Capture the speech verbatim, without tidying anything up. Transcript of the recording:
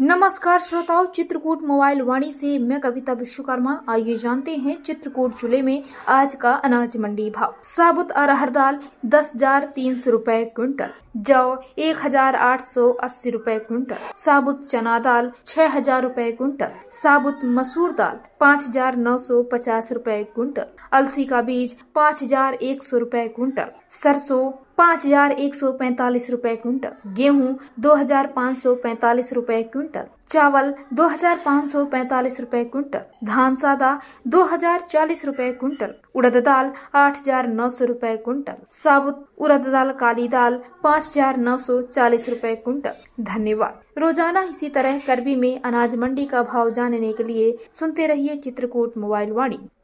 नमस्कार श्रोताओं, चित्रकूट मोबाइल वाणी से मैं कविता विश्वकर्मा। आइए जानते हैं चित्रकूट जिले में आज का अनाज मंडी भाव। साबुत अरहर दाल दस हजार तीन सौ रूपए क्विंटल, जौ एक हजार आठ सौ अस्सी रूपए क्विंटल, साबुत चना दाल छह हजार रूपए क्विंटल, साबुत मसूर दाल पाँच हजार नौ सौ पचास रूपए क्विंटल, अलसी का बीज पाँच हजार एक सौ रूपए क्विंटल, सरसों पाँच हजार एक सौ पैंतालीस रूपए क्विंटल, गेहूं दो हजार पाँच सौ पैंतालीस रूपए क्विंटल, चावल दो हजार पाँच सौ पैंतालीस रूपए क्विंटल, धान सादा दो हजार चालीस रूपए क्विंटल, उड़द दाल आठ हजार नौ सौ रूपए क्विंटल, साबुत उड़द दाल काली दाल पाँच हजार नौ सौ चालीस रूपए क्विंटल। धन्यवाद। रोजाना इसी तरह करबी में अनाज मंडी का भाव जानने के लिए सुनते रहिए चित्रकूट मोबाइल वाणी।